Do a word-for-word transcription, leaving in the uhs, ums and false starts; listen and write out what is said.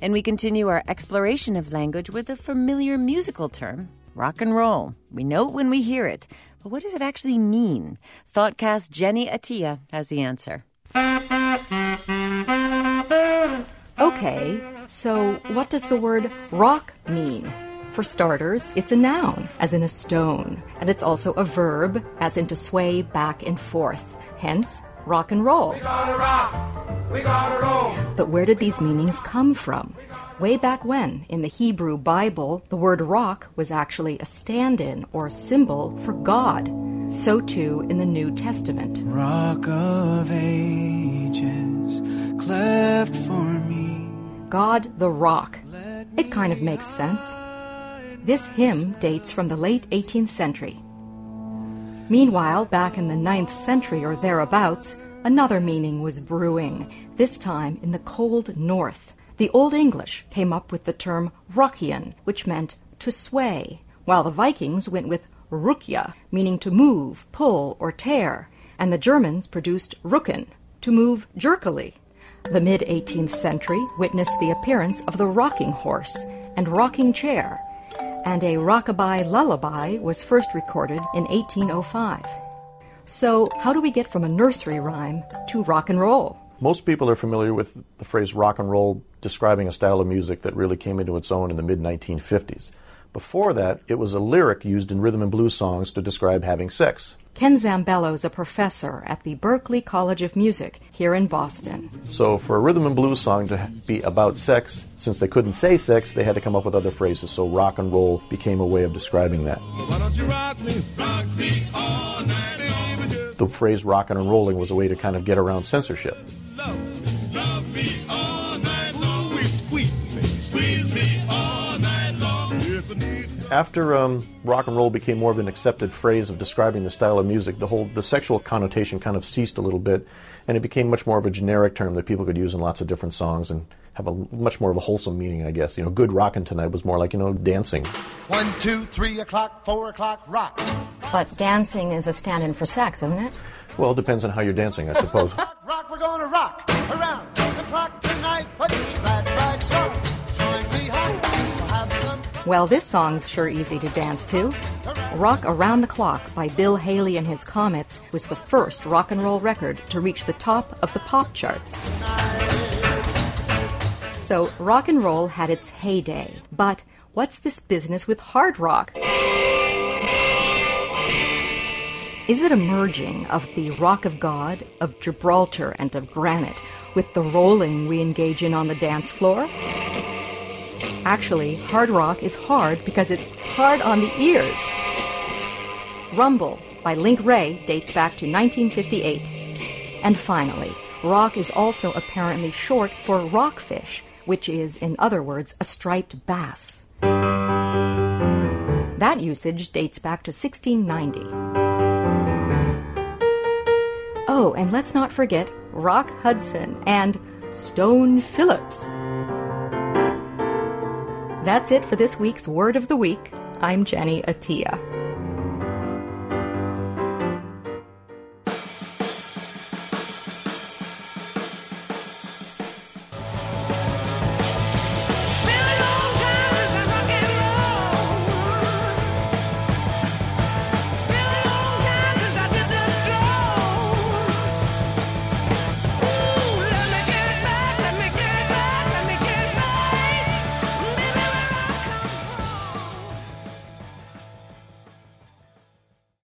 And we continue our exploration of language with a familiar musical term, rock and roll. We know it when we hear it, but what does it actually mean? Thoughtcast Jenny Attia has the answer. Okay, so what does the word rock mean? For starters, it's a noun, as in a stone, and it's also a verb, as in to sway back and forth, hence rock and roll. We gotta rock, we gotta roll. But where did these meanings come from? Way back when, in the Hebrew Bible, the word rock was actually a stand-in or symbol for God. So too in the New Testament. Rock of ages, cleft for me. God the Rock. It kind of makes sense. This hymn dates from the late eighteenth century. Meanwhile, back in the ninth century or thereabouts, another meaning was brewing, this time in the cold north. The Old English came up with the term rockian, which meant to sway, while the Vikings went with rukja, meaning to move, pull, or tear, and the Germans produced rucken, to move jerkily. The mid-eighteenth century witnessed the appearance of the rocking horse and rocking chair, and a rockabye lullaby was first recorded in eighteen oh five. So, how do we get from a nursery rhyme to rock and roll? Most people are familiar with the phrase rock and roll describing a style of music that really came into its own in the mid nineteen fifties. Before that, it was a lyric used in rhythm and blues songs to describe having sex. Ken Zambello is a professor at the Berklee College of Music here in Boston. So for a rhythm and blues song to be about sex, since they couldn't say sex, they had to come up with other phrases. So rock and roll became a way of describing that. Why don't you rock me, rock me all night long? The phrase rockin' and rolling was a way to kind of get around censorship. Love, love me all night long. Ooh, squeeze me, squeeze me all night long. Yes, I need some. After um, rock and roll became more of an accepted phrase of describing the style of music, the whole the sexual connotation kind of ceased a little bit, and it became much more of a generic term that people could use in lots of different songs and have a much more of a wholesome meaning, I guess. You know, good rockin' tonight was more like, you know, dancing. One, two, three o'clock, four o'clock, rock. But dancing is a stand-in for sex, isn't it? Well, it depends on how you're dancing, I suppose. Rock, rock, we're gonna rock around the clock tonight. Put your glad rags on, join me home. We'll have some. Well, this song's sure easy to dance to. Rock Around the Clock by Bill Haley and his Comets was the first rock and roll record to reach the top of the pop charts. So, rock and roll had its heyday. But what's this business with hard rock? Is it a merging of the rock of God, of Gibraltar, and of granite, with the rolling we engage in on the dance floor? Actually, hard rock is hard because it's hard on the ears. Rumble by Link Wray dates back to nineteen fifty-eight. And finally, rock is also apparently short for rockfish, which is, in other words, a striped bass. That usage dates back to sixteen ninety. Oh, and let's not forget Rock Hudson and Stone Phillips. That's it for this week's Word of the Week. I'm Jenny Attia.